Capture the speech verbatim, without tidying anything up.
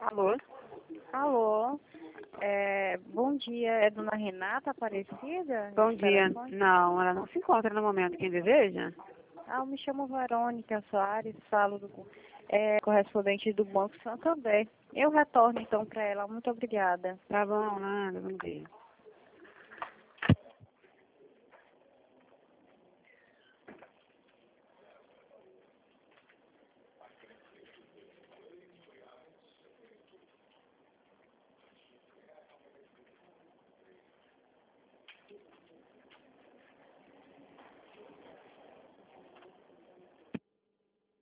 Alô? Alô, é, bom dia, é Dona Renata Aparecida? Bom Esse dia. telefone? Não, ela não se encontra no momento. Quem deseja? Ah, eu me chamo Verônica Soares, falo do é, correspondente do Banco Santander. Eu retorno então para ela, muito obrigada. Tá bom, nada, bom dia.